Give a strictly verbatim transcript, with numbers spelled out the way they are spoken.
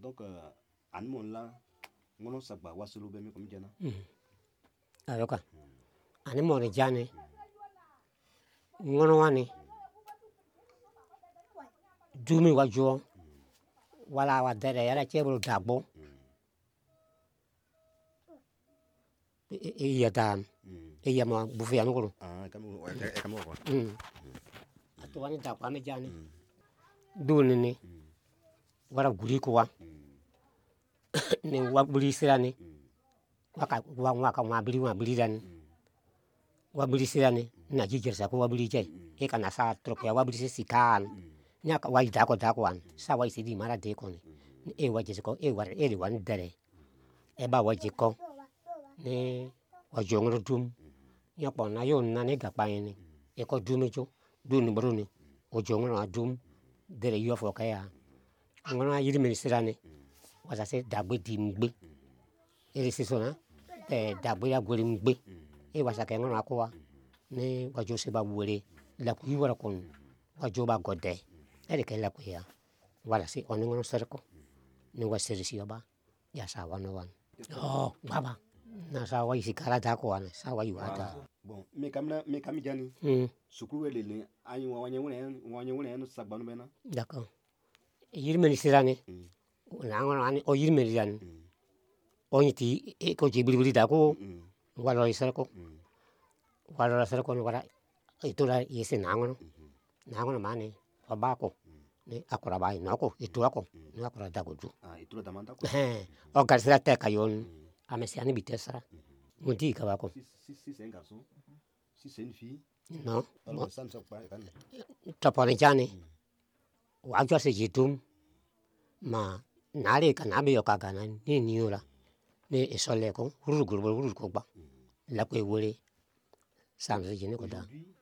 donc an mon la ngono sagba wasulu be mi kom jana ayoka ani mo jane ngono wani dumi wajo wala wa dere yara chebro dagbo iya dan iya ma bufi anu ko ah kamu kamu ko atu wani dagbo ame jane duni ni wara guri ko wa ni wa buli sirani waka wa waka wa bili wa bili dan wa bili sirani na jijersa ko wa bili je e kana sa trop ya wa bili sikan nya ka wa da ko da ko an sa wa sidi mara de ko ni e wa je ko e wa e le wan dere e ba wa je ko ni wa jongro dum nya po na yo na ne ga pa ni e ko dum jo dun bro ni o jongro na dum dere yo fo ka ya ngona yiri mi sirani wa sa se dagbe di mgbe e si so na e dagbe ya gori mgbe e wa sa ke ngona ko wa ni wa jo se ba wore la ku yi wora kon wa jo ba gode e de ke la ku ya wala si oni ngono serko ni wa seri si ba ya sa wa no wan oh baba na sa wa isi kala da ko wan sa wa yu ata bon me kamna me kam jani mm sukuru le le ayi wa wanya wona wanya wona no sagba no bena d'accord yiri mi sirani na ngono ani o yiri mi yan o yiti e ko jibili bili da ko wala serko wala serko no wala itu la yese na ngono na ngono mane o ba ko ni akora ba no ko itu ako ni akora da ko ju ah itu la tamanda ko eh o garsira te kayon amesi ani bitesra mundi ka ba ko si si c'est un garçon si c'est une fille no alors ça ne sort pas kan tapone jani wa jo se jitum ma nale kana be yo ka kana ni ni ora ni isole ko huru gurbo huru ko ba la ko wole sam se jini ko da